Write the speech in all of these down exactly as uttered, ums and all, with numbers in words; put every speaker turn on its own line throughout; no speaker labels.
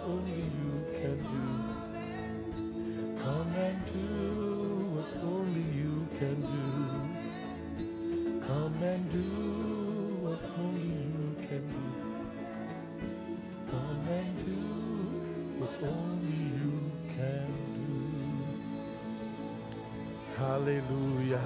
only you can do. Come and do what only you can do. Come and do what only you can do. Come and do what only you can do. Hallelujah.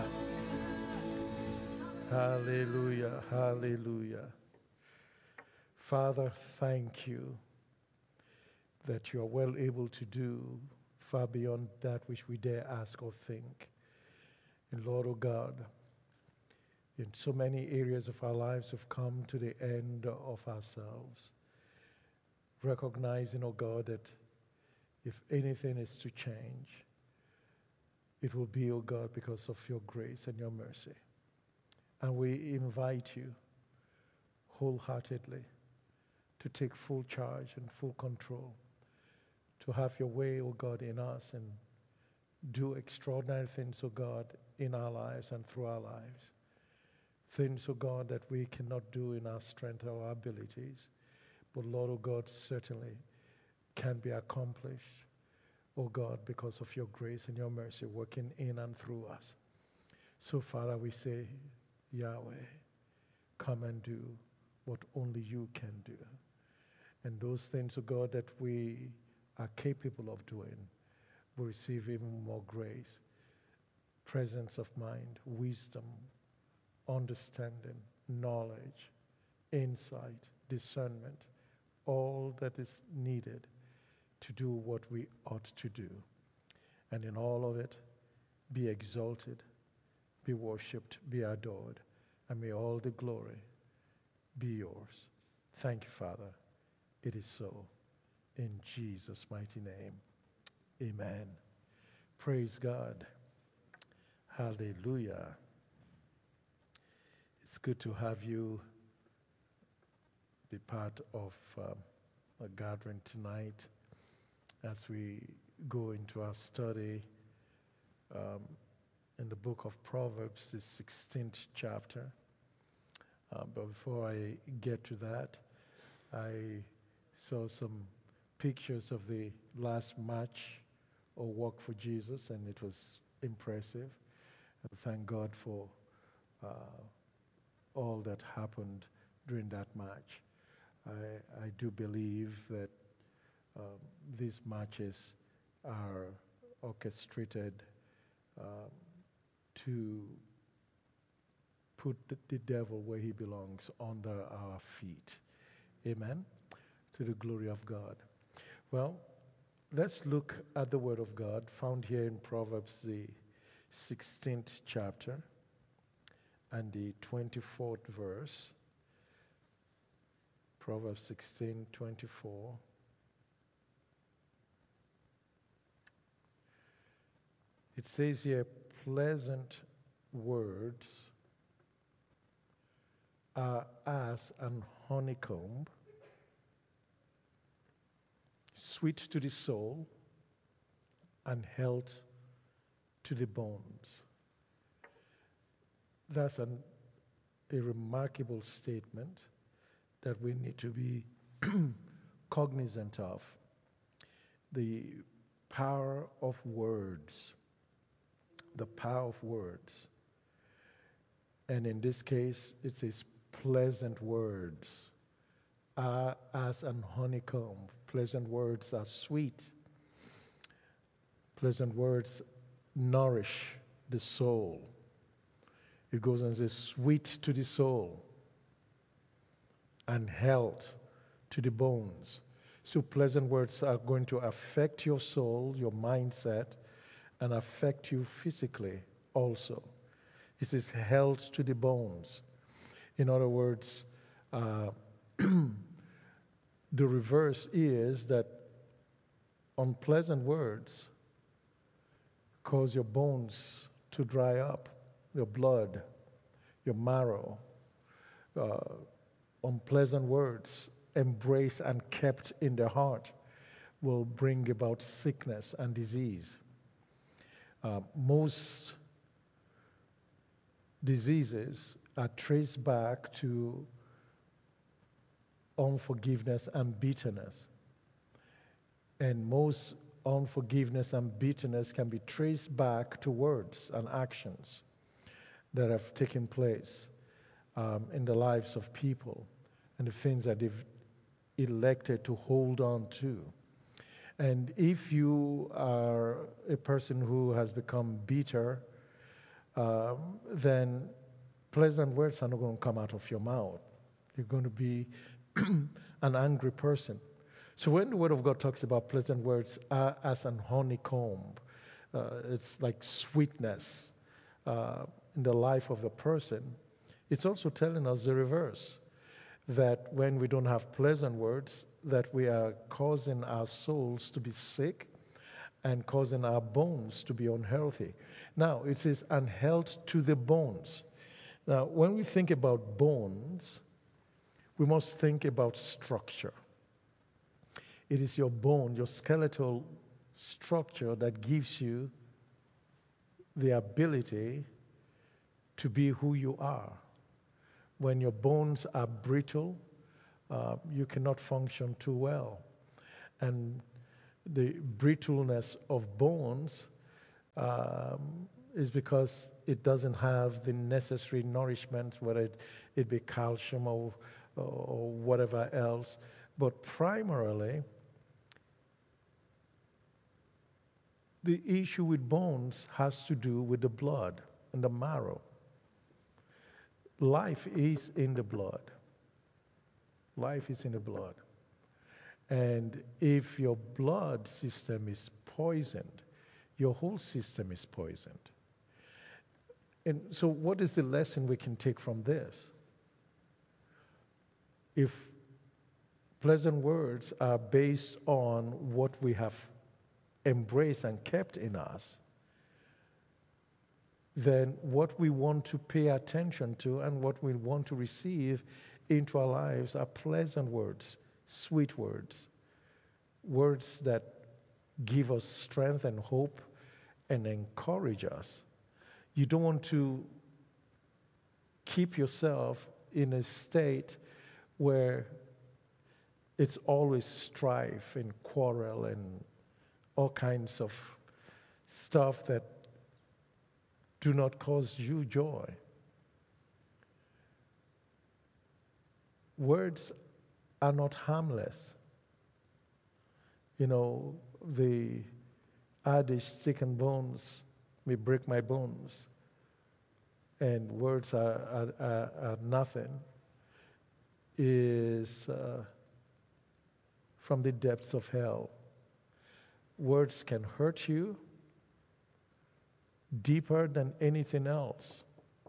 Hallelujah. Hallelujah. Father, thank you that you are well able to do far beyond that which we dare ask or think. And Lord, oh God, in so many areas of our lives have come to the end of ourselves, recognizing, oh God, that if anything is to change, it will be, oh God, because of your grace and your mercy. And we invite you wholeheartedly to take full charge and full control, to have your way, oh God, in us and do extraordinary things, oh God, in our lives and through our lives. Things, oh God, that we cannot do in our strength or our abilities, but Lord, oh God, certainly can be accomplished, oh God, because of your grace and your mercy working in and through us. So, Father, we say, Yahweh, come and do what only you can do. And those things, oh God, that we are capable of doing, we receive even more grace, presence of mind, wisdom, understanding, knowledge, insight, discernment, all that is needed to do what we ought to do. And in all of it, be exalted, be worshipped, be adored, and may all the glory be yours. Thank you, Father. It is so. In Jesus' mighty name, amen. Praise God. Hallelujah. It's good to have you be part of um, a gathering tonight as we go into our study um, in the book of Proverbs, the sixteenth chapter. Uh, but before I get to that, I saw some pictures of the last march or walk for Jesus, and it was impressive. And thank God for uh, all that happened during that march. I, I do believe that um, these marches are orchestrated um, to put the, the devil where he belongs, under our feet. Amen? To the glory of God. Well, let's look at the Word of God found here in Proverbs, the sixteenth chapter and the twenty-fourth verse. Proverbs sixteen, twenty-four. It says here, pleasant words are as an honeycomb, sweet to the soul and health to the bones. That's an, a remarkable statement that we need to be cognizant of. The power of words. The power of words. And in this case, it says pleasant words are as an honeycomb. Pleasant words are sweet. Pleasant words nourish the soul. It goes and says, sweet to the soul and health to the bones. So pleasant words are going to affect your soul, your mindset, and affect you physically also. It says health to the bones. In other words, uh, the reverse is that unpleasant words cause your bones to dry up, your blood, your marrow. Uh, unpleasant words embraced and kept in the heart will bring about sickness and disease. Uh, most diseases are traced back to unforgiveness and bitterness. And most unforgiveness and bitterness can be traced back to words and actions that have taken place um, in the lives of people and the things that they've elected to hold on to. And if you are a person who has become bitter, um, then pleasant words are not going to come out of your mouth. You're going to be an angry person. So when the Word of God talks about pleasant words uh, as an honeycomb, uh, it's like sweetness uh, in the life of the person, it's also telling us the reverse, that when we don't have pleasant words, that we are causing our souls to be sick and causing our bones to be unhealthy. Now, it says unhealth to the bones. Now, when we think about bones, we must think about structure. It is your bone, your skeletal structure that gives you the ability to be who you are. When your bones are brittle, uh, you cannot function too well. And the brittleness of bones um, is because it doesn't have the necessary nourishment, whether it, it be calcium or, or whatever else. But primarily, the issue with bones has to do with the blood and the marrow. Life is in the blood. Life is in the blood. And if your blood system is poisoned, your whole system is poisoned. And so what is the lesson we can take from this? If pleasant words are based on what we have embraced and kept in us, then what we want to pay attention to and what we want to receive into our lives are pleasant words, sweet words, words that give us strength and hope and encourage us. You don't want to keep yourself in a state where it's always strife and quarrel and all kinds of stuff that do not cause you joy. Words are not harmless. You know, the adage, stick and bones may break my bones, and words are, are, are, are nothing, is uh, from the depths of hell. Words can hurt you deeper than anything else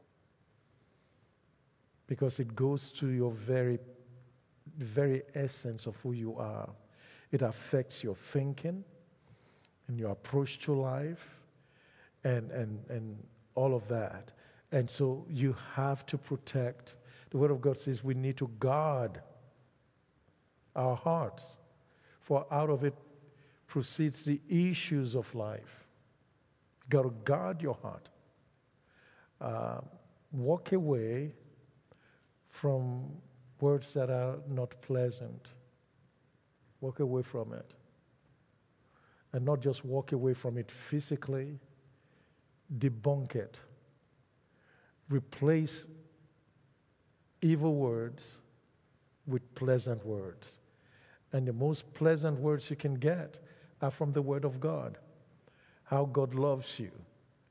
because it goes to your very, very essence of who you are. It affects your thinking and your approach to life and, and, and all of that. And so you have to protect. The Word of God says we need to guard our hearts, for out of it proceeds the issues of life. You got to guard your heart. Uh, walk away from words that are not pleasant. Walk away from it. And not just walk away from it physically, debunk it. Replace evil words with pleasant words. And the most pleasant words you can get are from the Word of God. How God loves you.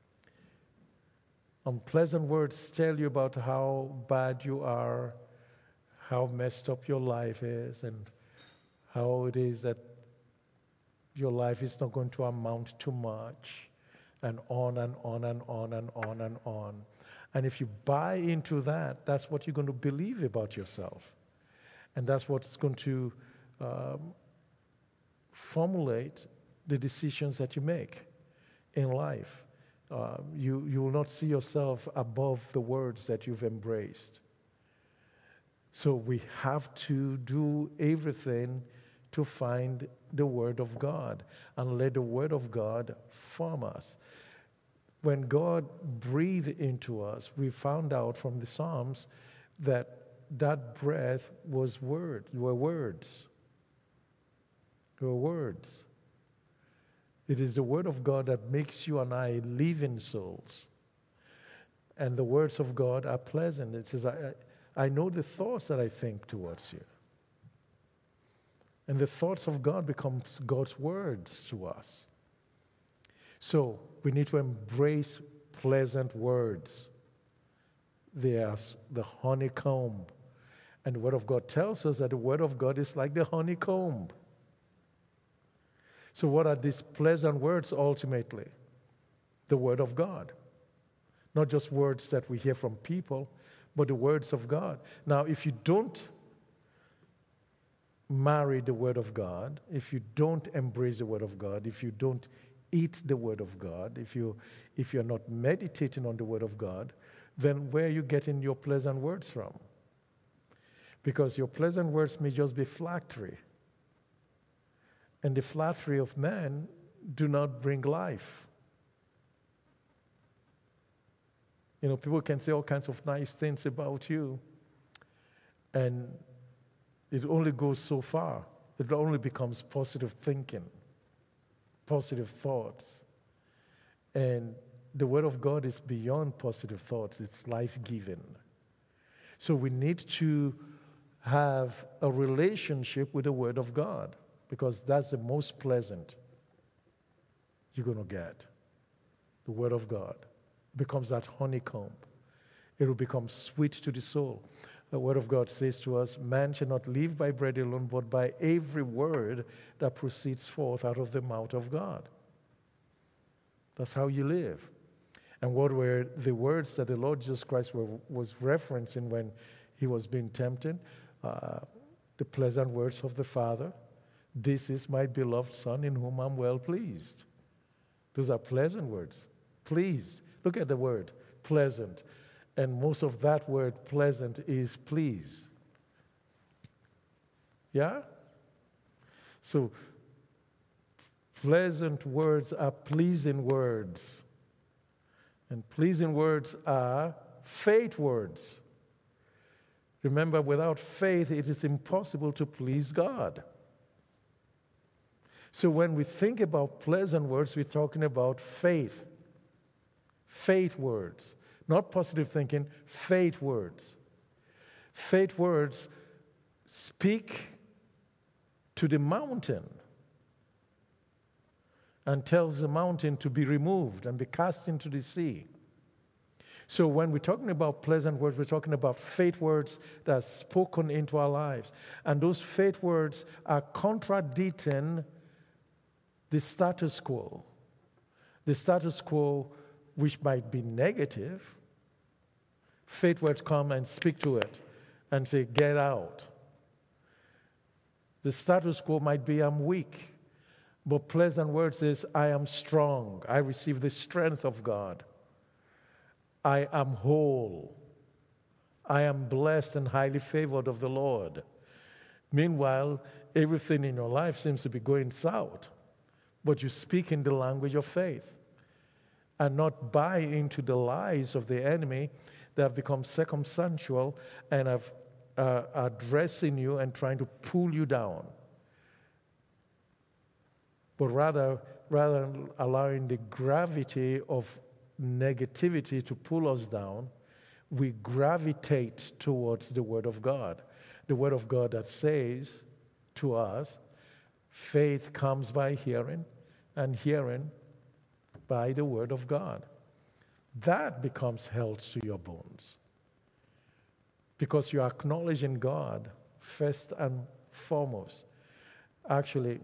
Unpleasant words tell you about how bad you are, how messed up your life is, and how it is that your life is not going to amount to much, and on and on and on and on and on. And if you buy into that, that's what you're going to believe about yourself. And that's what's going to um, formulate the decisions that you make in life. Uh, you, you will not see yourself above the words that you've embraced. So we have to do everything to find the Word of God and let the Word of God form us. When God breathed into us, we found out from the Psalms that that breath was word, were words. Your words. It is the word of God that makes you and I living souls. And the words of God are pleasant. It says, I, I know the thoughts that I think towards you. And the thoughts of God becomes God's words to us. So we need to embrace pleasant words. They are the honeycomb. And the Word of God tells us that the Word of God is like the honeycomb. So what are these pleasant words ultimately? The Word of God. Not just words that we hear from people, but the words of God. Now, if you don't marry the Word of God, if you don't embrace the Word of God, if you don't eat the Word of God, if you if you're not meditating on the Word of God, then where are you getting your pleasant words from? Because your pleasant words may just be flattery. And the flattery of man do not bring life. You know, people can say all kinds of nice things about you, and it only goes so far. It only becomes positive thinking, positive thoughts. And the Word of God is beyond positive thoughts. It's life-giving. So we need to have a relationship with the Word of God, because that's the most pleasant you're going to get. The Word of God becomes that honeycomb. It will become sweet to the soul. The Word of God says to us, man shall not live by bread alone, but by every word that proceeds forth out of the mouth of God. That's how you live. And what were the words that the Lord Jesus Christ were, was referencing when he was being tempted? Uh, the pleasant words of the Father. This is my beloved Son in whom I'm well pleased. Those are pleasant words. Pleased. Look at the word, pleasant. And most of that word, pleasant, is please. Yeah? So, pleasant words are pleasing words. And pleasing words are faith words. Remember, without faith, it is impossible to please God. So when we think about pleasant words, we're talking about faith. Faith words. Not positive thinking, faith words. Faith words speak to the mountain and tells the mountain to be removed and be cast into the sea. So when we're talking about pleasant words, we're talking about faith words that are spoken into our lives. And those faith words are contradicting the status quo. The status quo, which might be negative, faith words come and speak to it and say, get out. The status quo might be, I'm weak. But pleasant words is, I am strong. I receive the strength of God. I am whole. I am blessed and highly favored of the Lord. Meanwhile, everything in your life seems to be going south. But you speak in the language of faith and not buy into the lies of the enemy that have become circumstantial and have, uh, are addressing you and trying to pull you down. But rather, rather than allowing the gravity of negativity to pull us down, we gravitate towards the Word of God. The Word of God that says to us, faith comes by hearing, and hearing by the Word of God. That becomes health to your bones. Because you're acknowledging God first and foremost. Actually,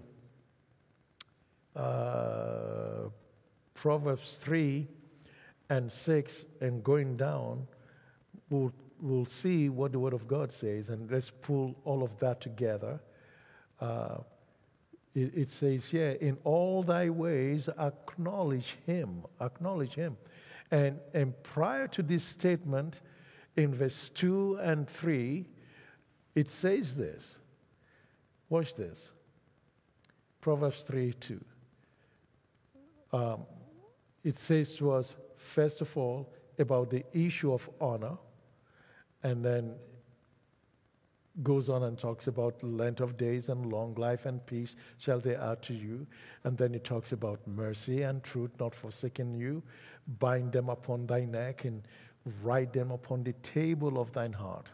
uh, Proverbs three and six and going down, we'll, we'll see what the Word of God says, and let's pull all of that together. Uh, it, it says here, in all thy ways acknowledge him, acknowledge him. And, and prior to this statement, in verse two and three, it says this. Watch this. Proverbs three two. Um, it says to us, first of all, about the issue of honor, and then goes on and talks about length of days and long life and peace shall they add to you. And then it talks about mercy and truth not forsaking you. Bind them upon thy neck and write them upon the table of thine heart.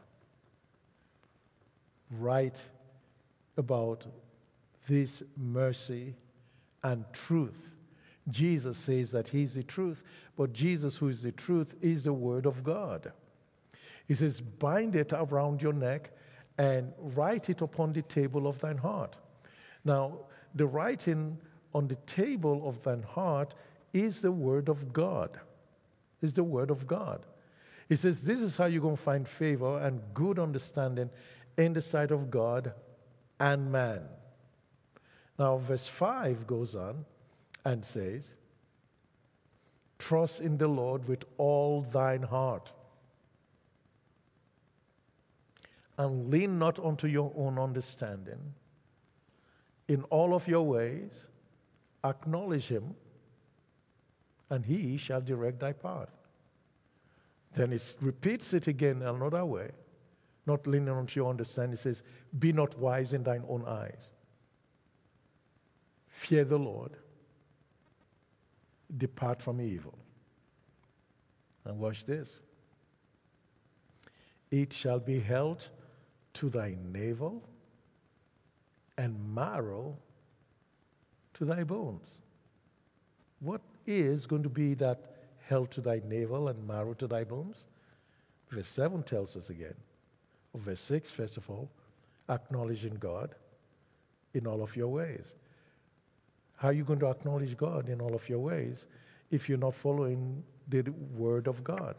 Write about this mercy and truth. Jesus says that he's the truth, but Jesus, who is the truth, is the word of God. He says, bind it around your neck and write it upon the table of thine heart. Now, the writing on the table of thine heart is the word of God. Is the word of God. He says, this is how you're going to find favor and good understanding in the sight of God and man. Now, verse five goes on and says, trust in the Lord with all thine heart, and lean not unto your own understanding. In all of your ways, acknowledge him, and he shall direct thy path. Then it repeats it again another way. Not leaning unto your understanding. It says, be not wise in thine own eyes. Fear the Lord. Depart from evil. And watch this. It shall be held to thy navel and marrow to thy bones. What is going to be that held to thy navel and marrow to thy bones? Verse seven tells us again. Or verse six, first of all, acknowledging God in all of your ways. How are you going to acknowledge God in all of your ways if you're not following the word of God?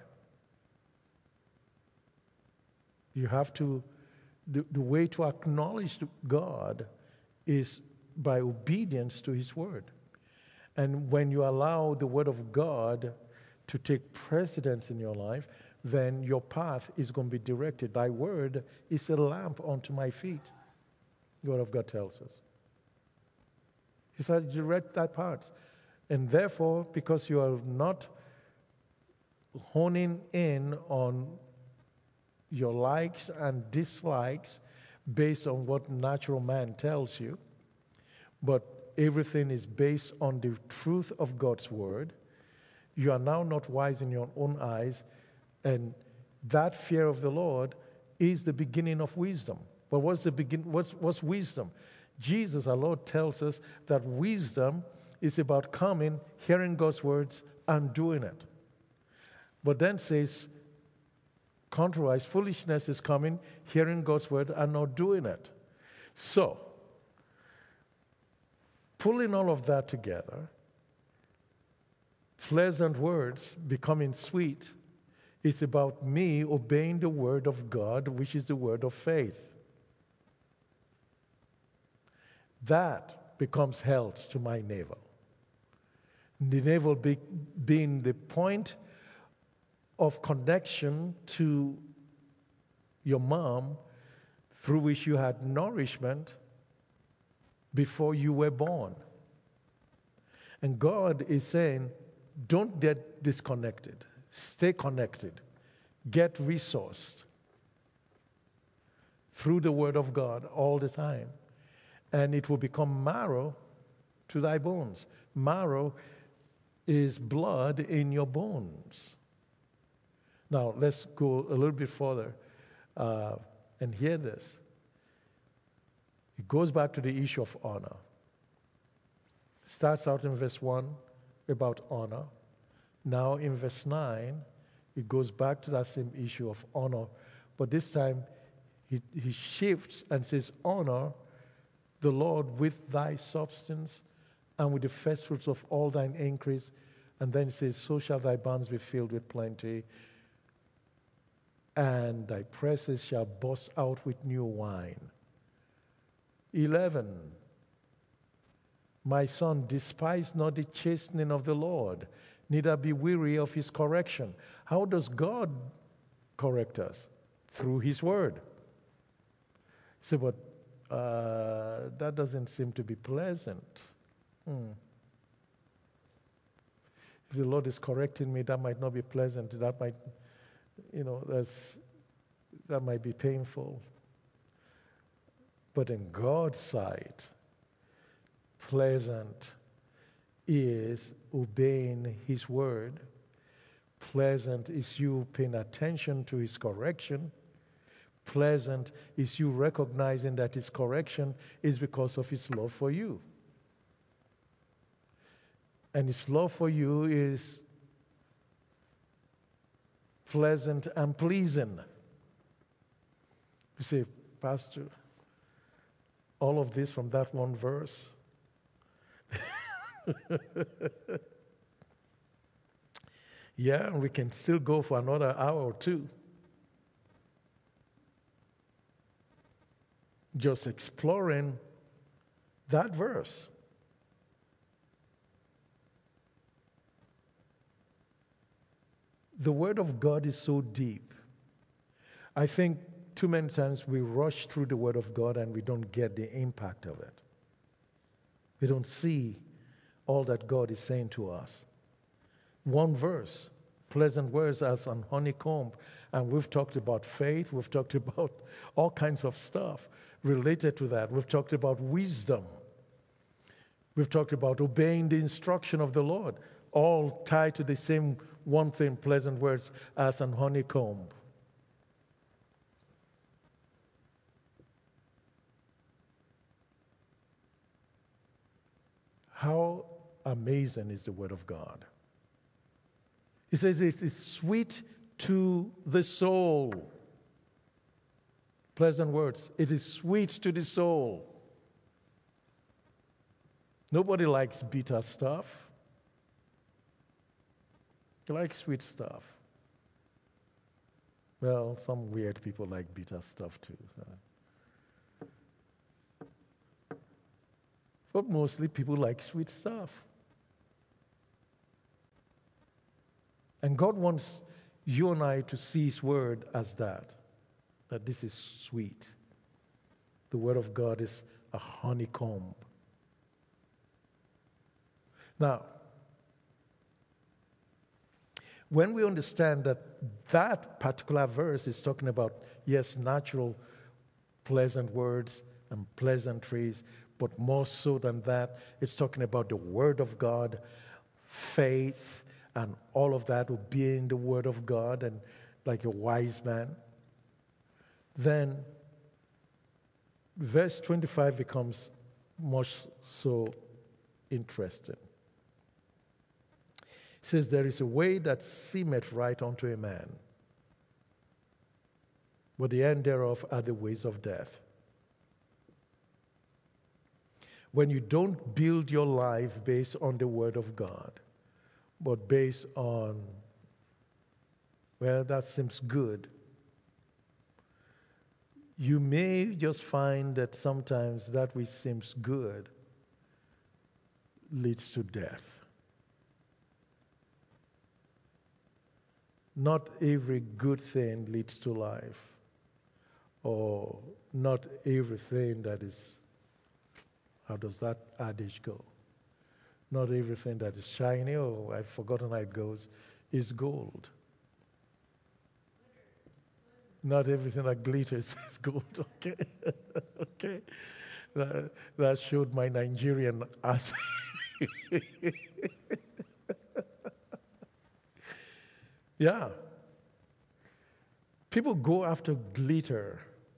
You have to, the, the way to acknowledge God is by obedience to his word. And when you allow the word of God to take precedence in your life, then your path is going to be directed. Thy word is a lamp unto my feet, the word of God tells us. He said, direct thy paths. And therefore, because you are not honing in on your likes and dislikes based on what natural man tells you, but everything is based on the truth of God's word, you are now not wise in your own eyes, and that fear of the Lord is the beginning of wisdom. But what's the begin? What's, what's wisdom? Jesus, our Lord, tells us that wisdom is about coming, hearing God's words, and doing it. But then says, contrariwise, foolishness is coming, hearing God's word, and not doing it. So, pulling all of that together, pleasant words becoming sweet, is about me obeying the word of God, which is the word of faith. That becomes held to my navel. The navel be, being the point of connection to your mom through which you had nourishment before you were born. And God is saying, don't get disconnected. Stay connected. Get resourced through the word of God all the time. And it will become marrow to thy bones. Marrow is blood in your bones. Now, let's go a little bit further uh, and hear this. It goes back to the issue of honor. Starts out in verse one about honor. Now in verse nine, it goes back to that same issue of honor. But this time, he, he shifts and says, honor the Lord with thy substance and with the first fruits of all thine increase. And then it says, so shall thy barns be filled with plenty, and thy presses shall burst out with new wine. eleven. My son, despise not the chastening of the Lord, neither be weary of his correction. How does God correct us? Through his word. You say, but uh, that doesn't seem to be pleasant. Hmm. If the Lord is correcting me, that might not be pleasant. That might, you know, that's, that might be painful. But in God's sight, pleasant is obeying his word. Pleasant is you paying attention to his correction. Pleasant is you recognizing that his correction is because of his love for you. And his love for you is pleasant and pleasing. You say, Pastor, all of this from that one verse? Yeah, and we can still go for another hour or two. Just exploring that verse. The Word of God is so deep. I think too many times we rush through the Word of God and we don't get the impact of it. We don't see all that God is saying to us. One verse, pleasant words as an honeycomb. And we've talked about faith. We've talked about all kinds of stuff related to that. We've talked about wisdom. We've talked about obeying the instruction of the Lord, all tied to the same one thing, pleasant words as an honeycomb. How amazing is the Word of God? He says it is sweet to the soul. Pleasant words. It is sweet to the soul. Nobody likes bitter stuff. They like sweet stuff. Well, some weird people like bitter stuff too. So. But mostly people like sweet stuff. And God wants you and I to see his word as that, that this is sweet. The word of God is a honeycomb. Now, when we understand that that particular verse is talking about, yes, natural pleasant words and pleasantries, but more so than that, it's talking about the Word of God, faith, and all of that, obeying the Word of God, and like a wise man. Then verse twenty-five becomes much so interesting. It says, there is a way that seemeth right unto a man, but the end thereof are the ways of death. When you don't build your life based on the Word of God, but based on, well, that seems good, you may just find that sometimes that which seems good leads to death. Not every good thing leads to life, or not everything that is, how does that adage go? Not everything that is shiny, or I've forgotten how it goes, is gold. Not everything that glitters is gold, okay? Okay. That, that showed my Nigerian ass. Yeah. People go after glitter.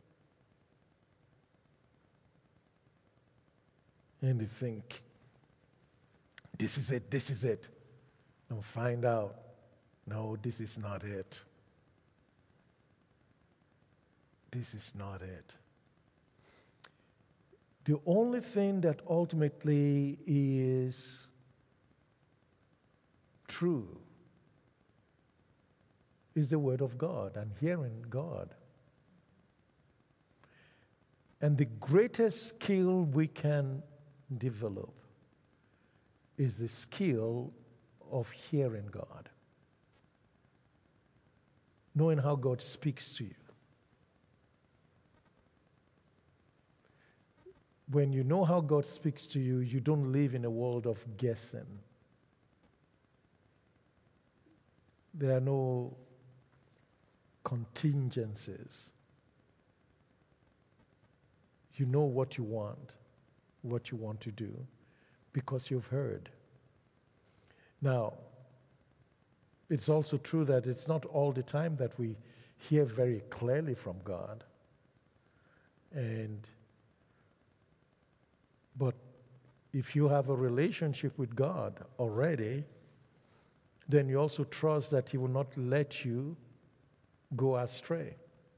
And they think, this is it, this is it. And find out, no, this is not it. This is not it. The only thing that ultimately is true is the Word of God and hearing God. And the greatest skill we can develop is the skill of hearing God. Knowing how God speaks to you. When you know how God speaks to you, you don't live in a world of guessing. There are no contingencies. You know what you want, what you want to do, because you've heard. Now, it's also true that it's not all the time that we hear very clearly from God. And but if you have a relationship with God already, then you also trust that He will not let you go astray.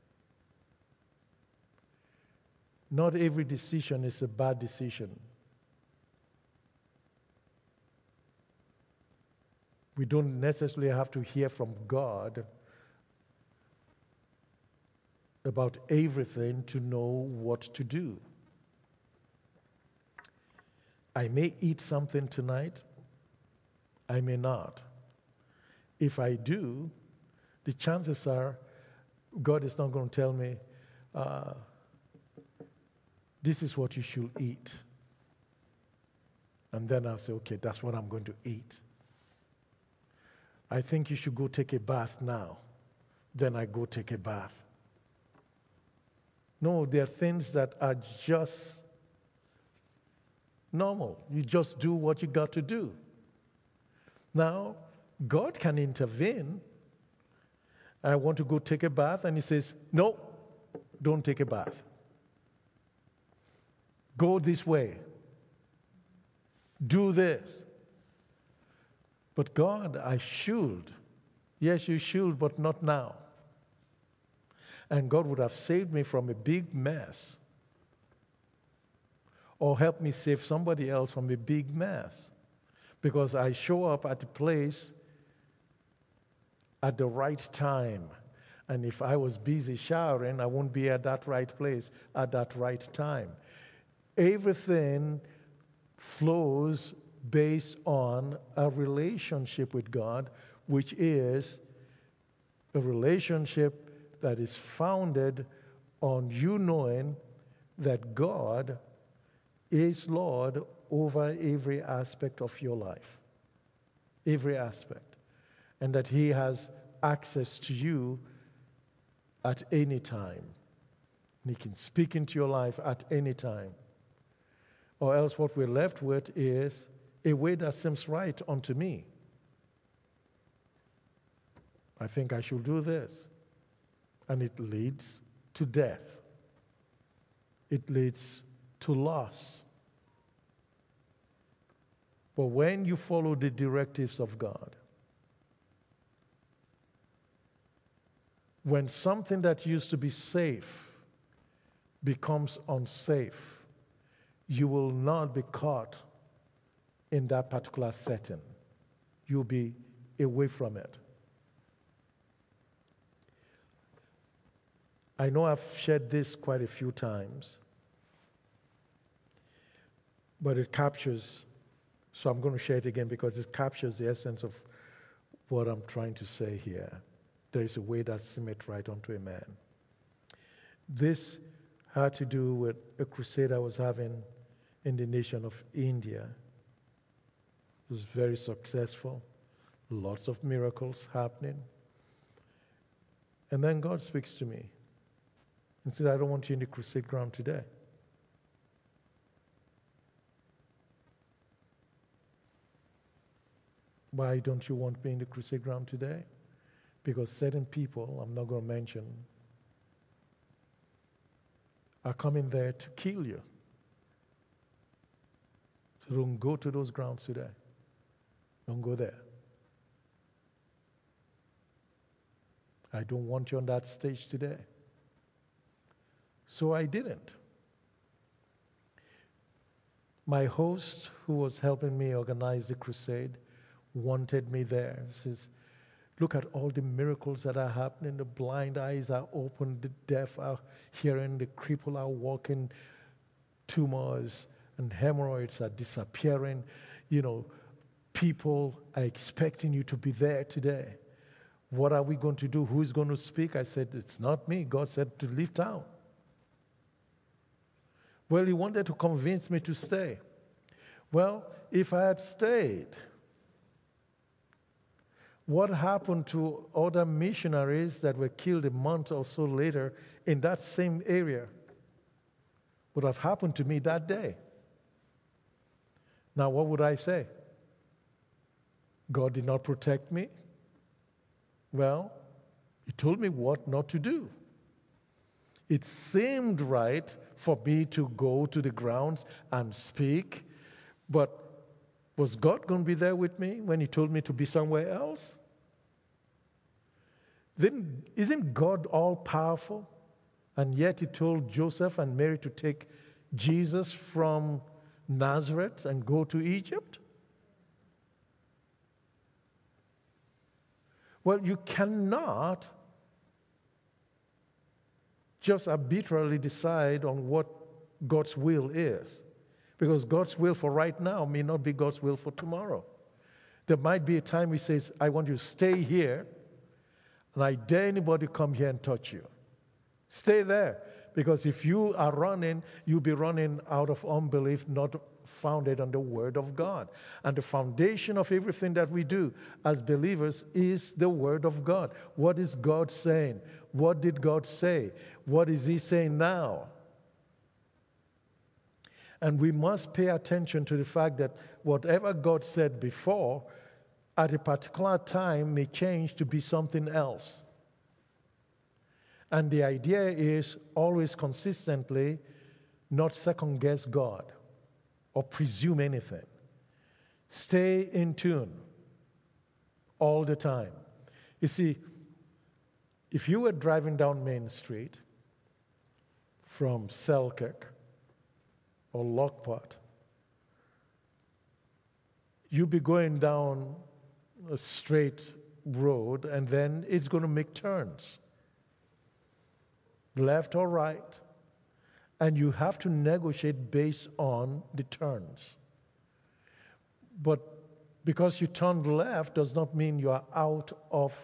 Not every decision is a bad decision. We don't necessarily have to hear from God about everything to know what to do. I may eat something tonight, I may not. If I do, the chances are God is not going to tell me, uh, this is what you should eat. And then I'll say, okay, that's what I'm going to eat. I think you should go take a bath now. Then I go take a bath. No, there are things that are just normal. You just do what you got to do. Now, God can intervene. I want to go take a bath, and He says, no, don't take a bath. Go this way. Do this. But God, I should. Yes, you should, but not now. And God would have saved me from a big mess. Or helped me save somebody else from a big mess. Because I show up at the place at the right time. And if I was busy showering, I won't be at that right place at that right time. Everything flows based on a relationship with God, which is a relationship that is founded on you knowing that God is Lord over every aspect of your life. Every aspect. And that He has access to you at any time. And He can speak into your life at any time. Or else what we're left with is a way that seems right unto me. I think I should do this. And it leads to death. It leads to loss. But when you follow the directives of God, when something that used to be safe becomes unsafe, you will not be caught in that particular setting. You'll be away from it. I know I've shared this quite a few times, but it captures, so I'm going to share it again because it captures the essence of what I'm trying to say here. There is a way that seemeth right unto a man. This had to do with a crusade I was having in the nation of India. It was very successful, lots of miracles happening. And then God speaks to me and said, I don't want you in the crusade ground today. Why don't you want me in the crusade ground today? Because certain people, I'm not going to mention, are coming there to kill you. So don't go to those grounds today. Don't go there. I don't want you on that stage today. So I didn't. My host, who was helping me organize the crusade, wanted me there. He says, look at all the miracles that are happening. The blind eyes are open, the deaf are hearing, the crippled are walking, tumors and hemorrhoids are disappearing. You know, people are expecting you to be there today. What are we going to do? Who's going to speak? I said, it's not me. God said to leave town. Well, He wanted to convince me to stay. Well, if I had stayed, what happened to other missionaries that were killed a month or so later in that same area? would have happened to me that day. Now, what would I say? God did not protect me? Well, He told me what not to do. It seemed right for me to go to the grounds and speak, but was God going to be there with me when He told me to be somewhere else? Then isn't God all powerful? And yet He told Joseph and Mary to take Jesus from Nazareth and go to Egypt? Well, you cannot just arbitrarily decide on what God's will is, because God's will for right now may not be God's will for tomorrow. There might be a time He says, I want you to stay here, and I dare anybody come here and touch you. Stay there, because if you are running, you'll be running out of unbelief, not founded on the Word of God. And the foundation of everything that we do as believers is the Word of God. What is God saying? What did God say? What is He saying now? And we must pay attention to the fact that whatever God said before, at a particular time may change to be something else. And the idea is always consistently not second guess God or presume anything. Stay in tune all the time. You see, if you were driving down Main Street from Selkirk or Lockport, you'll be going down a straight road, and then it's going to make turns, left or right, and you have to negotiate based on the turns. But because you turned left does not mean you are out of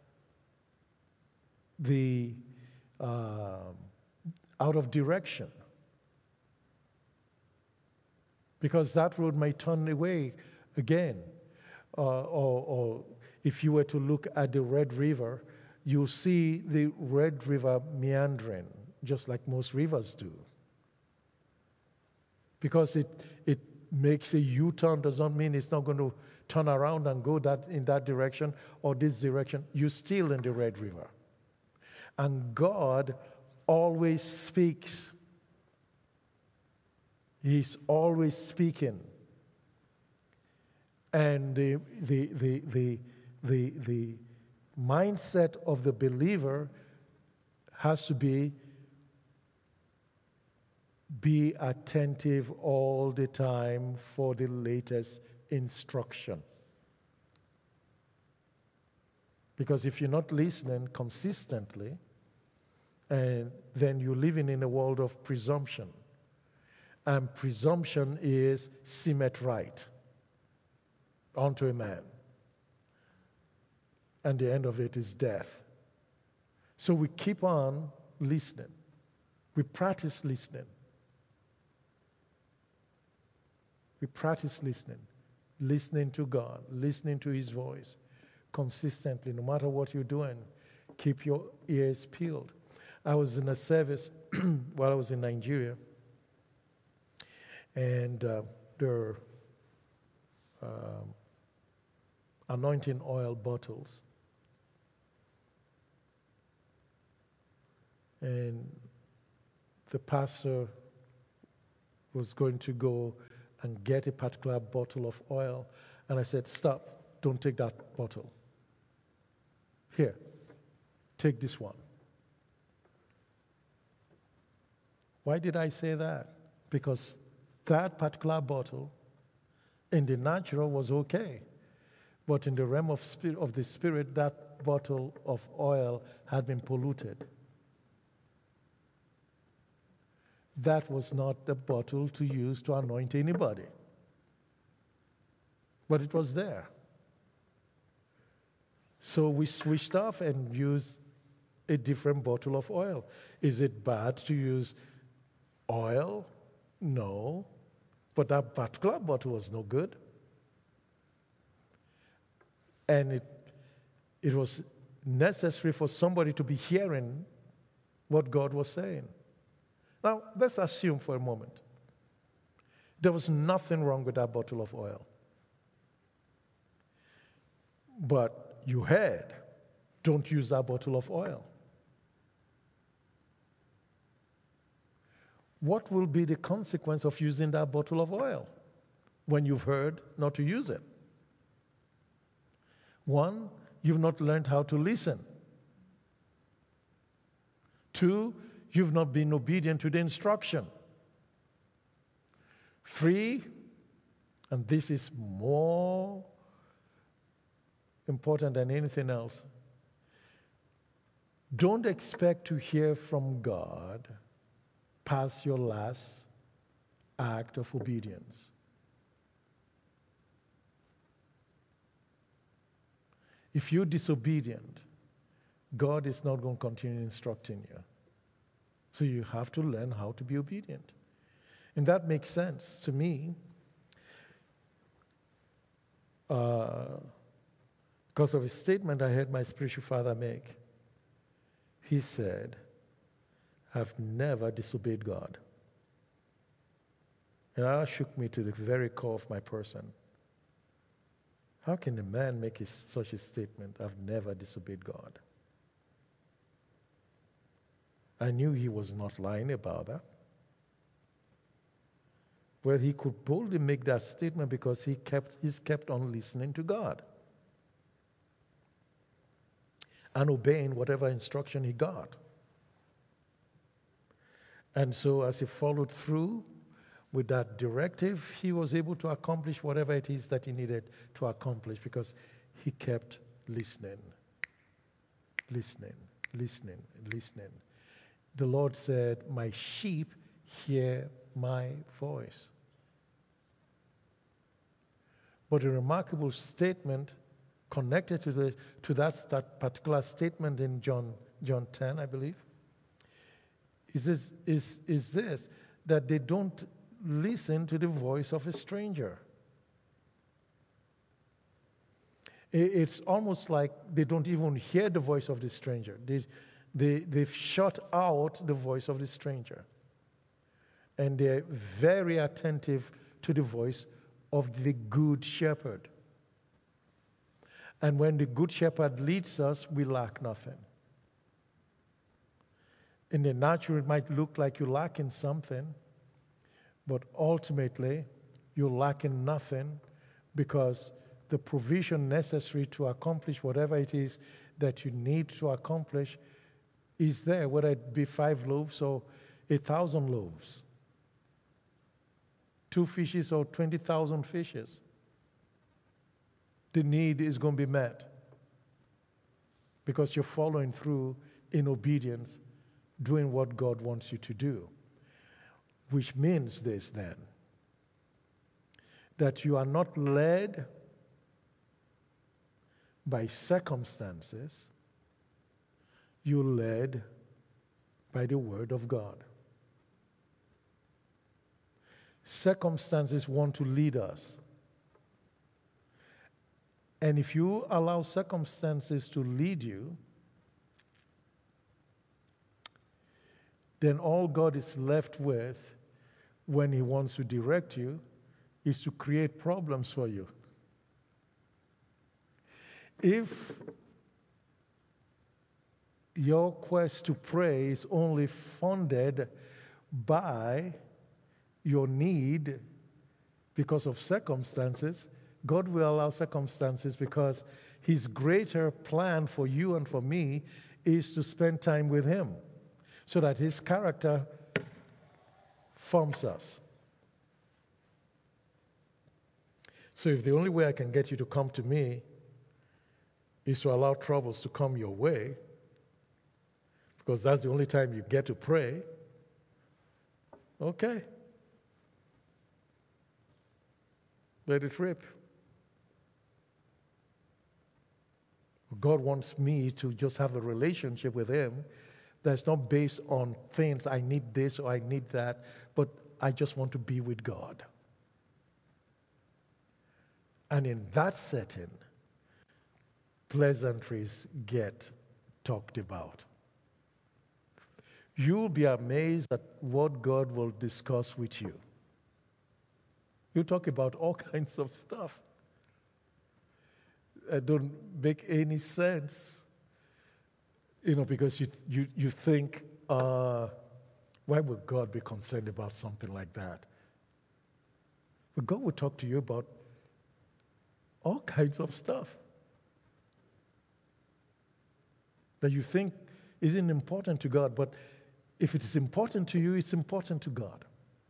the uh, out of direction, because that road may turn away again. Uh, or, or if you were to look at the Red River, you'll see the Red River meandering, just like most rivers do. Because it it makes a U-turn does not mean it's not going to turn around and go that in that direction or this direction. You're still in the Red River. And God always speaks. He's always speaking. And the, the, the, the, the, the mindset of the believer has to be be attentive all the time for the latest instruction. Because if you're not listening consistently, and then you're living in a world of presumption. And presumption is seemeth right unto a man. And the end of it is death. So we keep on listening. We practice listening. We practice listening. Listening to God, listening to His voice consistently, no matter what you're doing. Keep your ears peeled. I was in a service while I was in Nigeria, and uh, there are um, anointing oil bottles. And the pastor was going to go and get a particular bottle of oil. And I said, stop, don't take that bottle. Here, take this one. Why did I say that? Because that particular bottle in the natural was okay. But in the realm of spirit, of the spirit, that bottle of oil had been polluted. That was not the bottle to use to anoint anybody. But it was there. So we switched off and used a different bottle of oil. Is it bad to use oil? No. But that particular bottle was no good. And it, it was necessary for somebody to be hearing what God was saying. Now, let's assume for a moment there was nothing wrong with that bottle of oil. But you heard, don't use that bottle of oil. What will be the consequence of using that bottle of oil when you've heard not to use it? One, you've not learned how to listen. Two, you've not been obedient to the instruction. Three, and this is more important than anything else, don't expect to hear from God past your last act of obedience. If you're disobedient, God is not going to continue instructing you. So you have to learn how to be obedient. And that makes sense to me uh, because of a statement I heard my spiritual father make. He said, I've never disobeyed God. And that shook me to the very core of my person. How can a man make a, such a statement? I've never disobeyed God. I knew he was not lying about that. Well, he could boldly make that statement because he kept, he's kept on listening to God and obeying whatever instruction he got. And so as he followed through with that directive, he was able to accomplish whatever it is that he needed to accomplish because he kept listening, listening, listening, listening. The Lord said, my sheep hear my voice. But a remarkable statement connected to the to that, that particular statement in John John ten, I believe, is this, is, is this, that they don't listen to the voice of a stranger. It's almost like they don't even hear the voice of the stranger. They, they, they've shut out the voice of the stranger. And they're very attentive to the voice of the good shepherd. And when the good shepherd leads us, we lack nothing. In the natural, it might look like you lack in something, but ultimately, you're lacking nothing because the provision necessary to accomplish whatever it is that you need to accomplish is there, whether it be five loaves or a thousand loaves, two fishes or twenty thousand fishes. The need is going to be met because you're following through in obedience, doing what God wants you to do. Which means this then, that you are not led by circumstances, you're led by the Word of God. Circumstances want to lead us. And if you allow circumstances to lead you, then all God is left with when he wants to direct you is to create problems for you. If your quest to pray is only funded by your need because of circumstances, God will allow circumstances because his greater plan for you and for me is to spend time with him so that his character forms us. So if the only way I can get you to come to me is to allow troubles to come your way, because that's the only time you get to pray, okay. Let it rip. God wants me to just have a relationship with him that's not based on things, I need this or I need that, but I just want to be with God. And in that setting, pleasantries get talked about. you'll be amazed at what God will discuss with you. You talk about all kinds of stuff that don't make any sense, you know, because you you, you think, uh, why would God be concerned about something like that? But God will talk to you about all kinds of stuff that you think isn't important to God, but if it is important to you, it's important to God.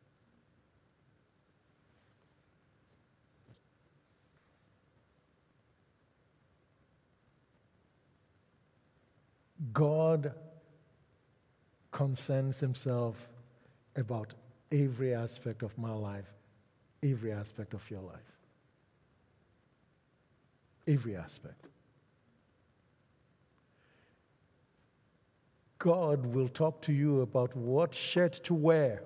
God concerns himself about every aspect of my life, every aspect of your life. Every aspect. God will talk to you about what shirt to wear.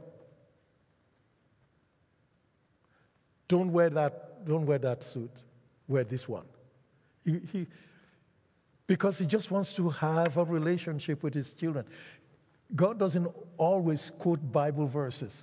Don't wear that, don't wear that suit. Wear this one. He, he, because he just wants to have a relationship with his children. God doesn't always quote Bible verses.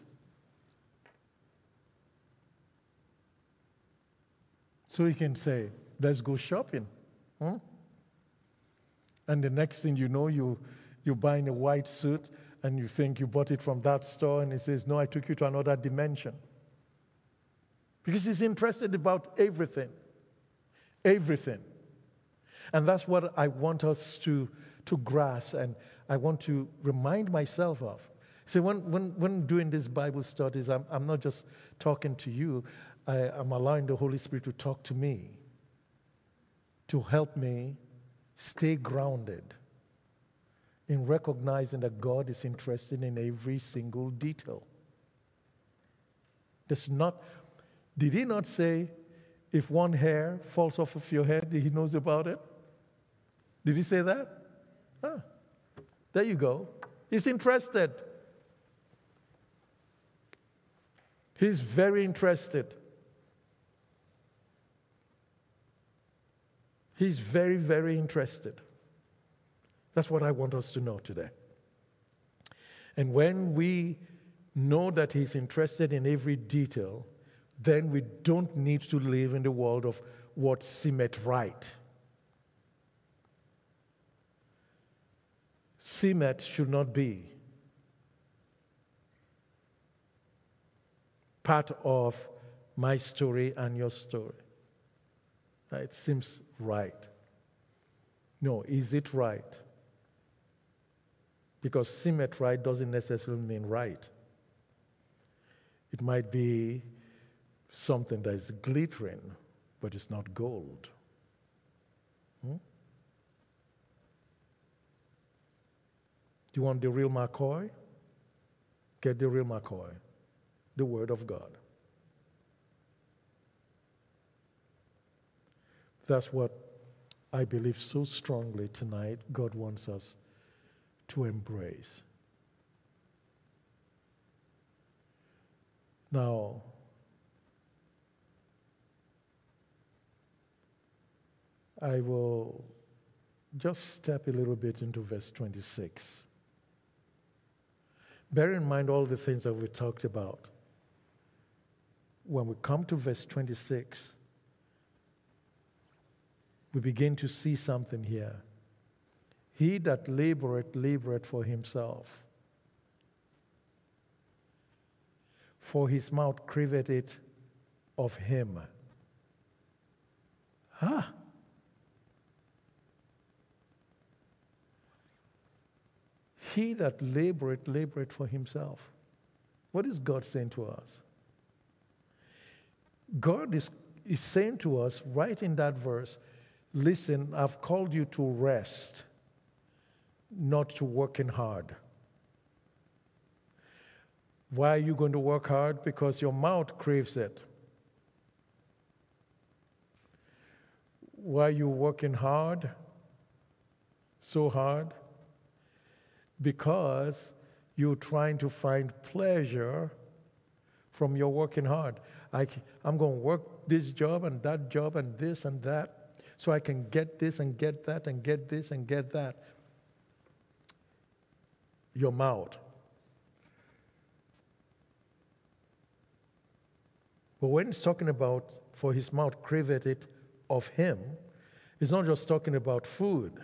So he can say, let's go shopping. Hmm? And the next thing you know, you, you're buying a white suit and you think you bought it from that store, and he says, no, I took you to another dimension. Because he's interested about everything. Everything. And that's what I want us to, to grasp, and I want to remind myself of. See, when, when, when doing these Bible studies, I'm, I'm not just talking to you, I, I'm allowing the Holy Spirit to talk to me, to help me stay grounded in recognizing that God is interested in every single detail. There's not, did he not say, if one hair falls off of your head, he knows about it? Did he say that? Ah, there you go. He's interested. He's very interested. He's very, very interested. That's what I want us to know today. And when we know that he's interested in every detail, then we don't need to live in the world of what seemeth right. Seemeth should not be part of my story and your story. It seems right. No, is it right? Because seemeth right doesn't necessarily mean right. It might be something that is glittering, but it's not gold. Hmm? Do you want the real McCoy? Get the real McCoy, the Word of God. That's what I believe so strongly tonight God wants us to embrace. Now, I will just step a little bit into verse twenty-six. Bear in mind all the things that we talked about. When we come to verse twenty-six, we begin to see something here. He that laboreth, laboreth for himself. For his mouth craveth it of him. Huh? He that laboreth, laboreth for himself. What is God saying to us? God is, is saying to us right in that verse, listen, I've called you to rest, not to working hard. Why are you going to work hard? Because your mouth craves it. Why are you working hard? So hard? Because you're trying to find pleasure from your working hard. I, I'm going to work this job and that job and this and that so I can get this and get that and get this and get that. your mouth. But when it's talking about for his mouth craveth it of him, it's not just talking about food.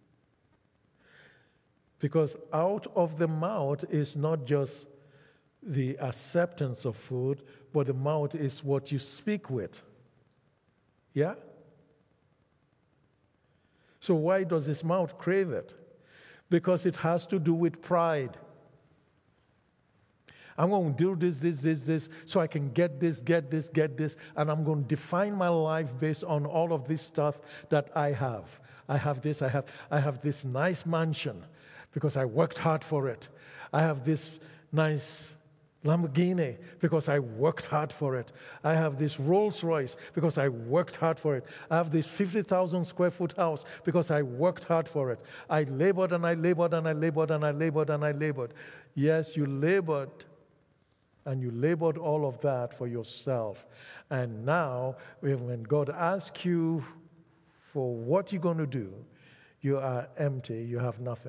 Because out of the mouth is not just the acceptance of food, but the mouth is what you speak with. Yeah? So why does his mouth crave it? Because it has to do with pride. I'm going to do this, this, this, this, so I can get this, get this, get this, and I'm going to define my life based on all of this stuff that I have. I have this, I have, I have this nice mansion because I worked hard for it. I have this nice Lamborghini because I worked hard for it. I have this Rolls Royce because I worked hard for it. I have this fifty thousand square foot house because I worked hard for it. I labored and I labored and I labored and I labored and I labored. Yes, you labored. And you labored all of that for yourself. And now, when God asks you for what you're going to do, you are empty, you have nothing.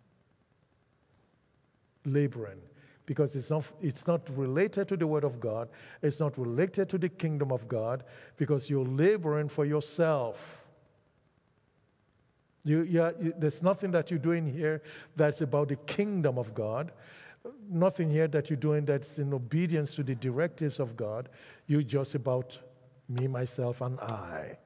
Laboring. Because it's not, it's not related to the Word of God. It's not related to the kingdom of God. Because you're laboring for yourself. You, you, are, you, there's nothing that you're doing here that's about the kingdom of God. Nothing here that you're doing that's in obedience to the directives of God. You're just about me, myself, and I.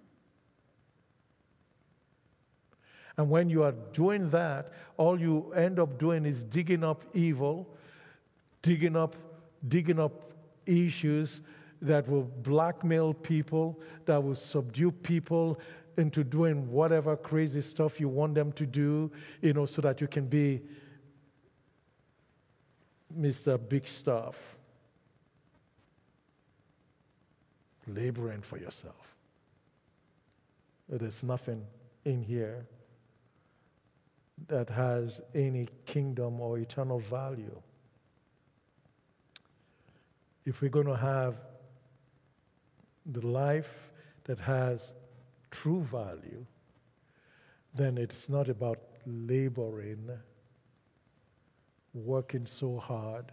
And when you are doing that, all you end up doing is digging up evil, digging up, digging up issues that will blackmail people, that will subdue people into doing whatever crazy stuff you want them to do, you know, so that you can be Mister Big Stuff. Laboring for yourself. There's nothing in here that has any kingdom or eternal value. If we're going to have the life that has true value, then it's not about laboring, working so hard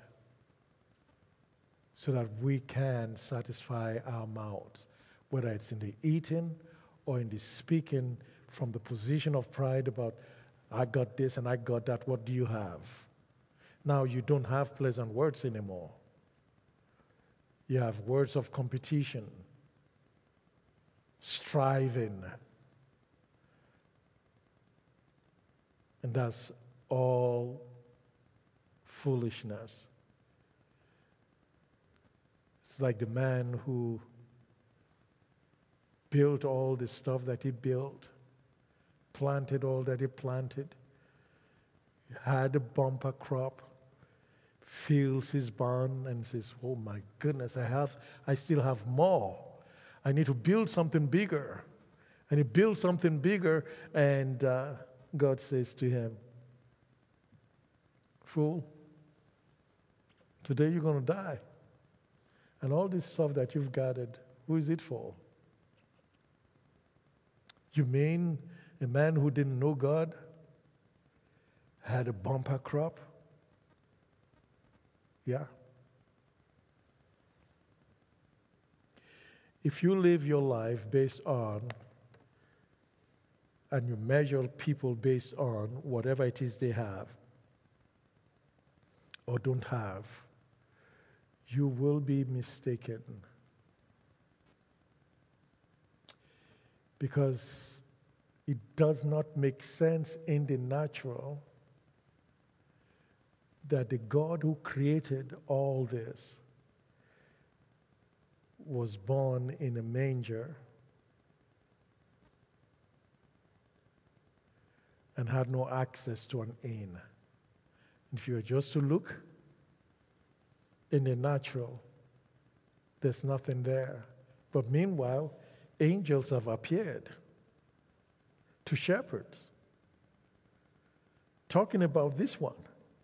so that we can satisfy our mouths, whether it's in the eating or in the speaking from the position of pride about, I got this and I got that, what do you have? Now you don't have pleasant words anymore. You have words of competition, striving. And that's all foolishness. It's like the man who built all the stuff that he built, planted all that he planted, had a bumper crop, fills his barn and says, oh my goodness, I have, I still have more. I need to build something bigger. And he built something bigger, and uh, God says to him, fool, today you're going to die. And all this stuff that you've gathered, who is it for? You mean a man who didn't know God had a bumper crop? Yeah. If you live your life based on, and you measure people based on whatever it is they have or don't have, you will be mistaken. Because it does not make sense in the natural that the God who created all this was born in a manger and had no access to an inn. If you were just to look in the natural, there's nothing there. But meanwhile, angels have appeared to shepherds, talking about this one.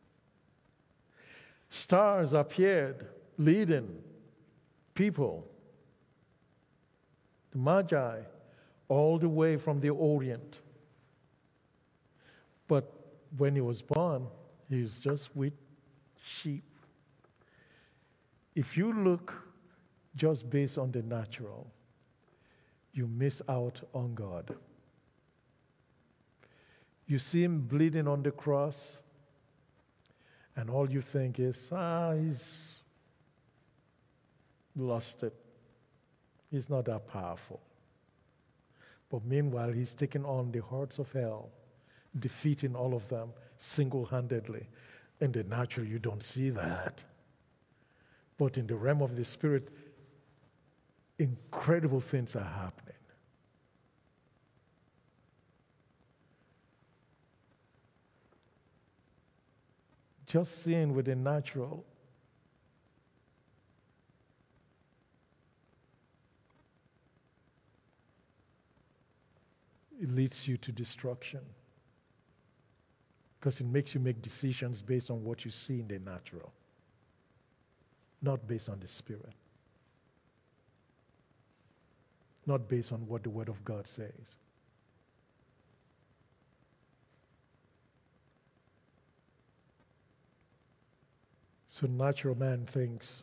Stars appeared, leading people, the Magi, all the way from the Orient. But when he was born, He was just with sheep. If you look just based on the natural, you miss out on God. You see him bleeding on the cross, and all you think is, ah, he's lost it. He's not that powerful. But meanwhile, he's taken on the hordes of hell, defeating all of them single-handedly. In the natural, you don't see that. But in the realm of the spirit, incredible things are happening. Just seeing with the natural, it leads you to destruction. Because it makes you make decisions based on what you see in the natural, not based on the spirit, not based on what the Word of God says. So natural man thinks,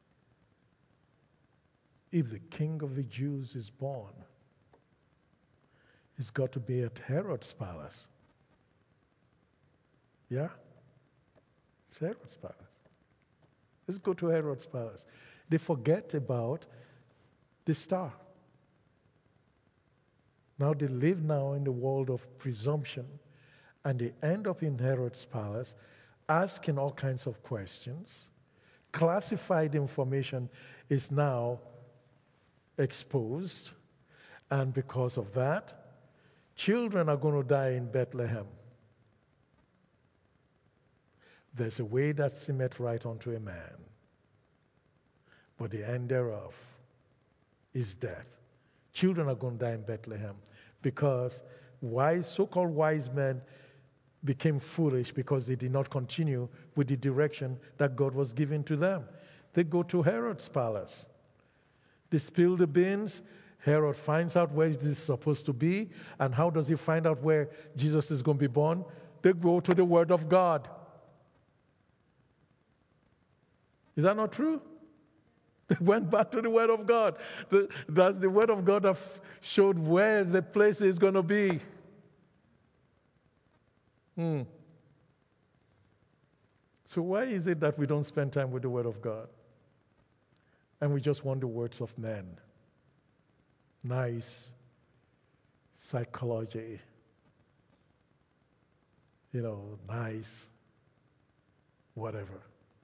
if the King of the Jews is born, he's got to be at Herod's palace. Yeah? It's Herod's palace. Let's go to Herod's palace. They forget about the star. Now they live now in the world of presumption, and they end up in Herod's palace asking all kinds of questions. Classified information is now exposed, and because of that, children are going to die in Bethlehem. There's a way that seemeth right unto a man, but the end thereof is death. Children are going to die in Bethlehem because wise, so-called wise men became foolish because they did not continue with the direction that God was giving to them. They go to Herod's palace. They spill the beans. Herod finds out where this is supposed to be. And how does he find out where Jesus is going to be born? They go to the Word of God. Is that not true? They went back to the Word of God. The, that's the Word of God that showed where the place is going to be. Hmm. So why is it that we don't spend time with the Word of God? And we just want the words of men? Nice psychology. You know, nice whatever.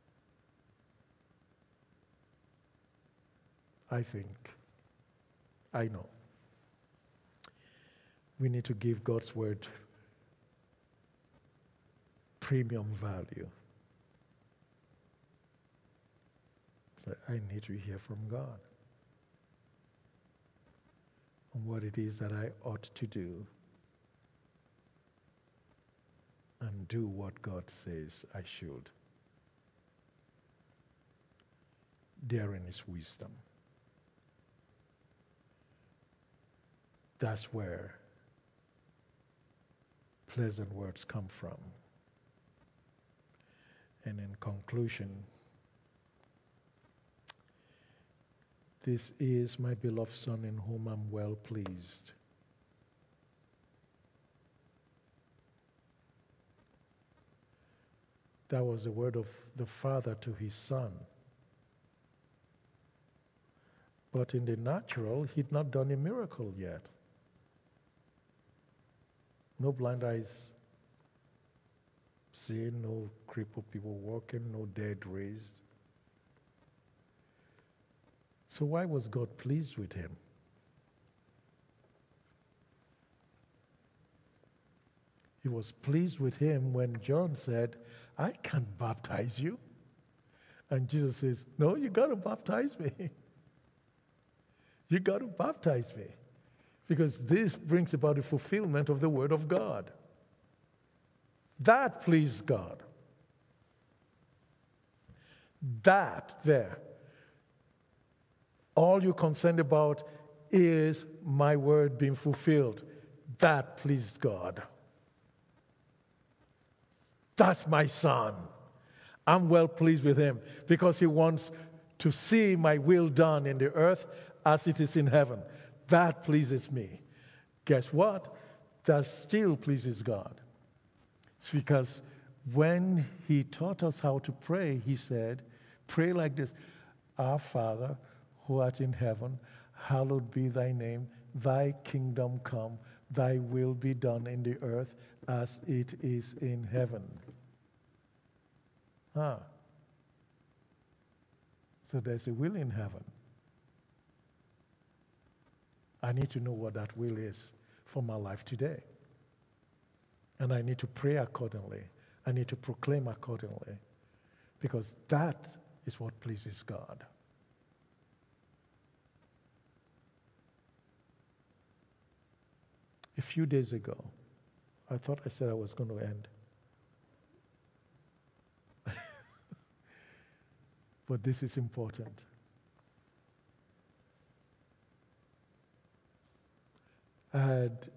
I think, I know, we need to give God's Word premium value. So I need to hear from God on what it is that I ought to do and do what God says I should. Therein is wisdom. That's where pleasant words come from. And in conclusion, this is my beloved Son in whom I'm well pleased. That was the word of the Father to his Son. But in the natural, he'd not done a miracle yet. No blind eyes seeing, no crippled people walking, no dead raised. So why was God pleased with him? He was pleased with him when John said, I can't baptize you. And Jesus says, no, you got to baptize me. You got to baptize me. Because this brings about the fulfillment of the Word of God. That pleased God. That there. All you're concerned about is my word being fulfilled. That pleased God. That's my son. I'm well pleased with him because he wants to see my will done in the earth as it is in heaven. That pleases me. Guess what? That still pleases God. It's because when he taught us how to pray, he said, pray like this: Our Father, who art in heaven, hallowed be thy name. Thy kingdom come. Thy will be done in the earth as it is in heaven. Ah. So there's a will in heaven. I need to know what that will is for my life today. And I need to pray accordingly. I need to proclaim accordingly. Because that is what pleases God. A few days ago, I thought I said I was going to end. But this is important. I had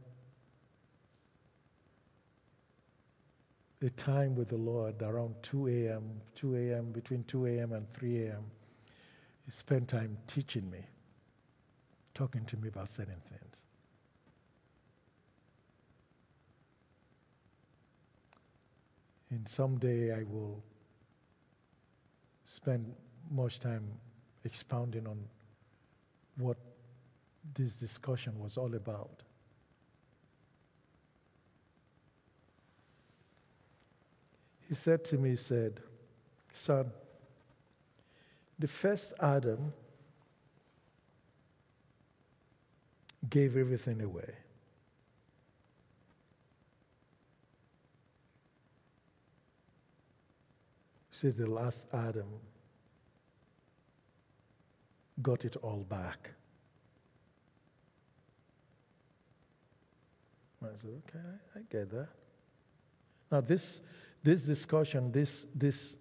a time with the Lord around two a.m., two a.m., between two a.m. and three a.m. He spent time teaching me, talking to me about certain things. And someday I will spend much time expounding on what this discussion was all about. He said to me, he said, son, the first Adam gave everything away. He said the last Adam got it all back. I said, okay, I, I get that. Now this this discussion, this this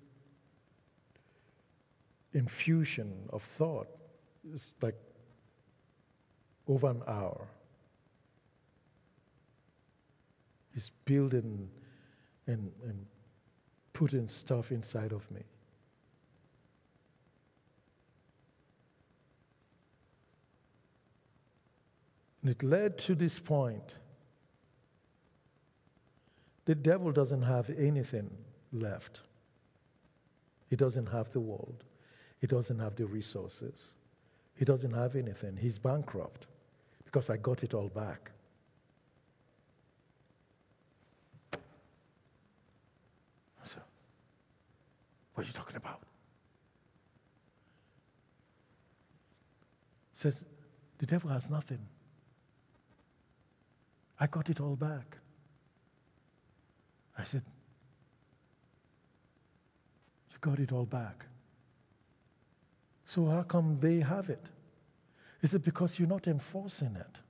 infusion of thought is like over an hour. He's building and, and putting stuff inside of me. And it led to this point. The devil doesn't have anything left. He doesn't have the world. He doesn't have the resources. He doesn't have anything. He's bankrupt because I got it all back. So, what are you talking about? He said, the devil has nothing. I got it all back. I said, you got it all back. So how come they have it? Is it because you're not enforcing it?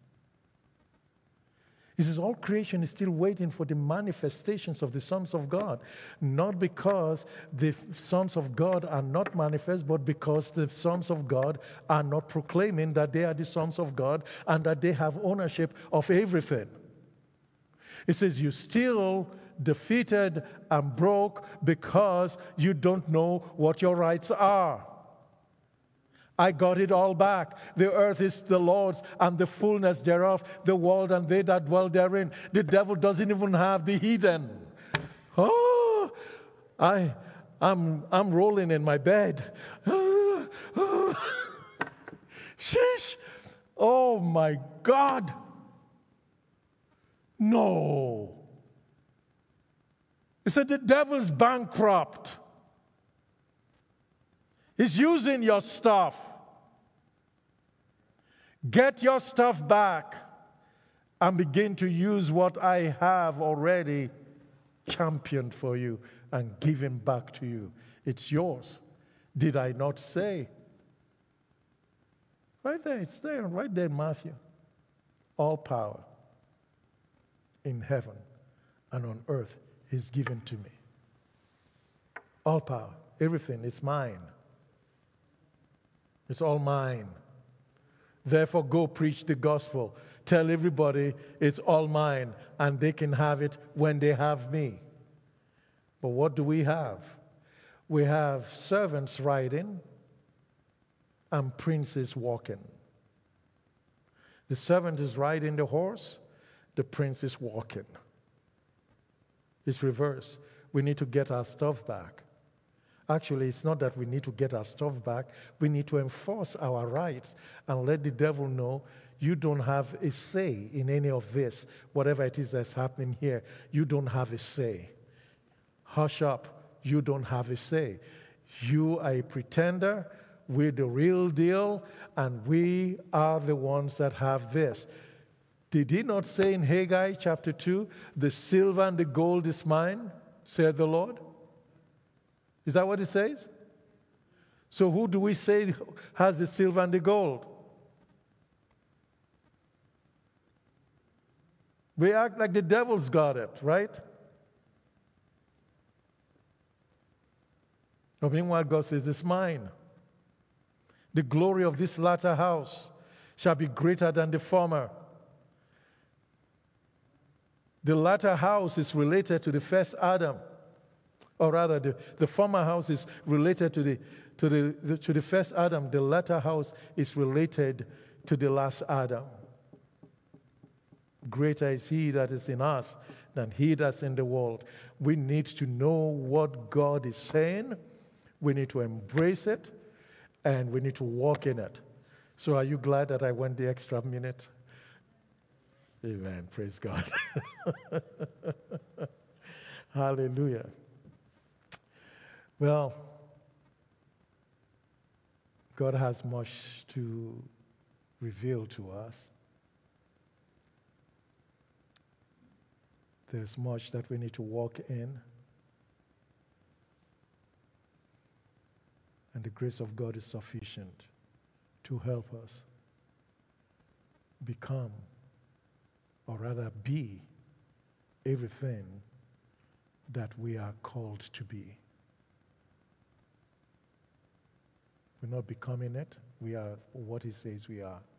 He says all creation is still waiting for the manifestations of the sons of God. Not because the sons of God are not manifest, but because the sons of God are not proclaiming that they are the sons of God and that they have ownership of everything. It says you still defeated and broke because you don't know what your rights are. I got it all back. The earth is the Lord's and the fullness thereof, the world and they that dwell therein. The devil doesn't even have the heathen. Oh, I, I'm, I'm rolling in my bed. Oh, oh. Sheesh. Oh my God. No. He said the devil's bankrupt. He's using your stuff. Get your stuff back and begin to use what I have already championed for you and given back to you. It's yours. Did I not say? Right there, it's there, right there in Matthew. All power in heaven and on earth is given to me. All power, everything, it's mine. It's all mine. Therefore, go preach the gospel. Tell everybody it's all mine, and they can have it when they have me. But what do we have? We have servants riding and princes walking. The servant is riding the horse, the prince is walking. It's reverse. We need to get our stuff back. Actually, it's not that we need to get our stuff back. We need to enforce our rights and let the devil know you don't have a say in any of this. Whatever it is that's happening here, you don't have a say. Hush up. You don't have a say. You are a pretender. We're the real deal, and we are the ones that have this. Did he not say in Haggai chapter two, the silver and the gold is mine, said the Lord? Is that what it says? So who do we say has the silver and the gold? We act like the devil's got it, right? But meanwhile, God says, it's mine. The glory of this latter house shall be greater than the former. The latter house is related to the first Adam. Or rather, the, the former house is related to the, to, the, the, to the first Adam. The latter house is related to the last Adam. Greater is he that is in us than he that's in the world. We need to know what God is saying. We need to embrace it. And we need to walk in it. So are you glad that I went the extra minute? Amen. Praise God. Hallelujah. Well, God has much to reveal to us. There's much that we need to walk in. And the grace of God is sufficient to help us become, or rather be, everything that we are called to be. We're not becoming it. We are what he says we are.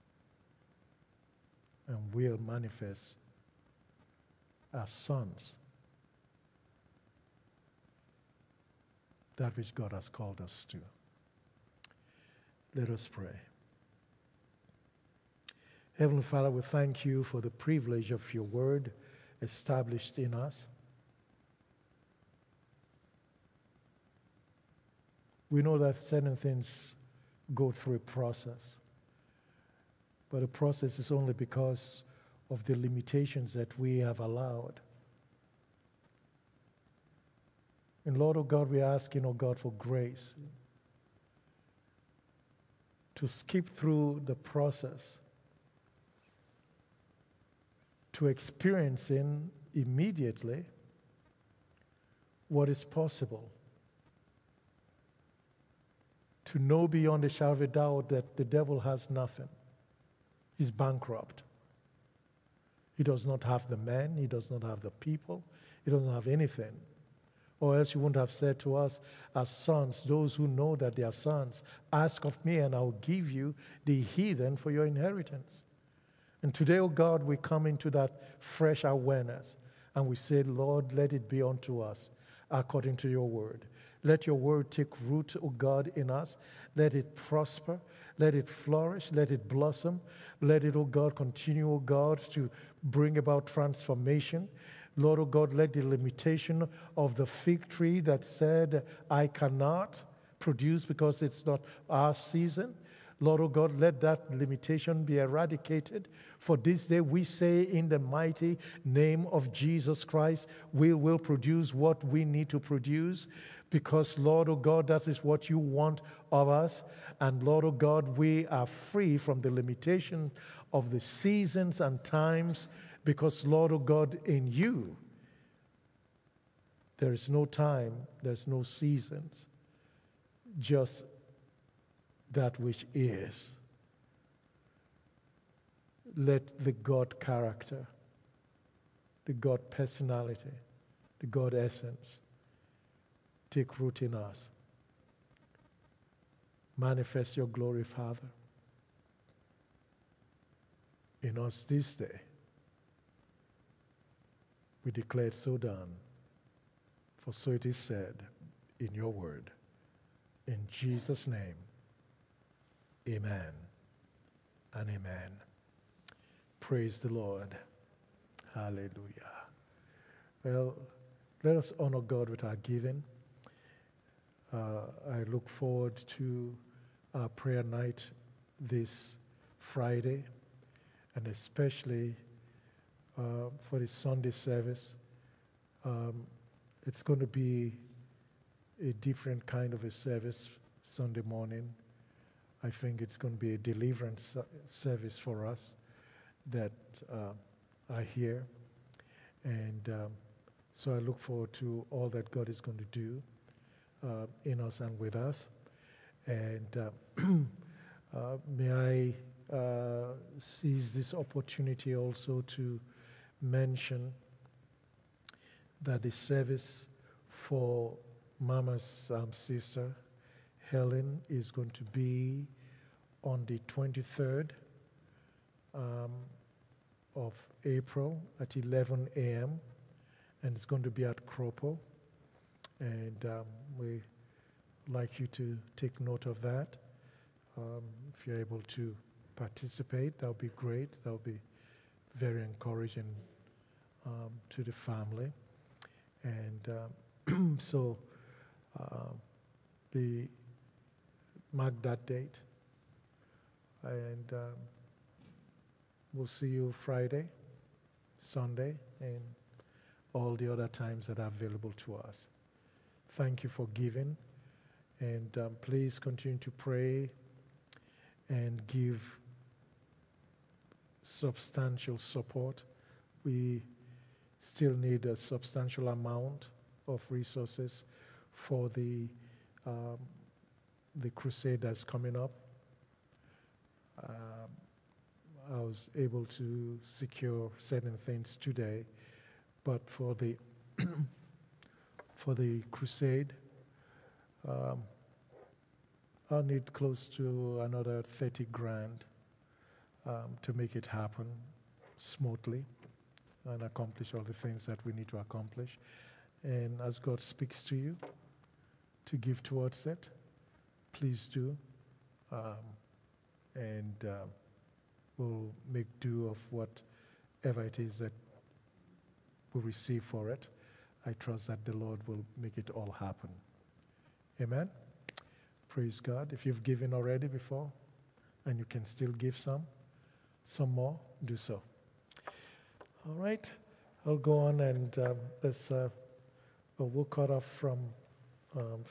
And we'll manifest as sons, that which God has called us to. Let us pray. Heavenly Father, we thank you for the privilege of your word established in us. We know that certain things go through a process, but the process is only because of the limitations that we have allowed. And Lord, oh God, we're asking, oh God, for grace to skip through the process, to experiencing immediately what is possible, to know beyond a shadow of a doubt that the devil has nothing. He's bankrupt. He does not have the men, he does not have the people, he doesn't have anything. Or else you wouldn't have said to us as sons, those who know that they are sons, ask of me and I'll give you the heathen for your inheritance. And today, oh God, we come into that fresh awareness and we say, Lord, let it be unto us according to your word. Let your word take root, O God, in us. Let it prosper. Let it flourish. Let it blossom. Let it, O God, continue, O God, to bring about transformation. Lord, O God, let the limitation of the fig tree that said, I cannot produce because it's not our season. Lord, O God, let that limitation be eradicated. For this day we say in the mighty name of Jesus Christ, we will produce what we need to produce. Because, Lord, O God, that is what you want of us. And, Lord, O God, we are free from the limitation of the seasons and times. Because, Lord, O God, in you, there is no time, there's no seasons, just that which is. Let the God character, the God personality, the God essence take root in us. Manifest your glory, Father, in us this day. We declare it so done. For so it is said in your word. In Jesus' name, amen and amen. Praise the Lord. Hallelujah. Well, let us honor God with our giving. Uh, I look forward to our prayer night this Friday, and especially uh, for the Sunday service. Um, it's going to be a different kind of a service Sunday morning. I think it's going to be a deliverance service for us that uh, I hear. And um, so I look forward to all that God is going to do uh, in us and with us. And uh, uh, may I uh, seize this opportunity also to mention that the service for Mama's um, sister, Helen, is going to be on the twenty-third um, of April at eleven a.m. and it's going to be at Kropo. And um, we like you to take note of that. Um, if you're able to participate, that would be great. That would be very encouraging um, to the family. And um, so uh, be mark that date. And um, we'll see you Friday, Sunday, and all the other times that are available to us. Thank you for giving. And um, please continue to pray and give substantial support. We still need a substantial amount of resources for the um, the crusade that's coming up. Um, I was able to secure certain things today, but for the for the crusade, um, I'll need close to another thirty grand um, to make it happen smoothly and accomplish all the things that we need to accomplish. And as God speaks to you to give towards it, please do. Um, and uh, we'll make do of whatever it is that we receive for it. I trust that the Lord will make it all happen. Amen. Praise God. If you've given already before and you can still give some, some more, do so. All right. I'll go on and um, let's, uh, well, we'll cut off from um,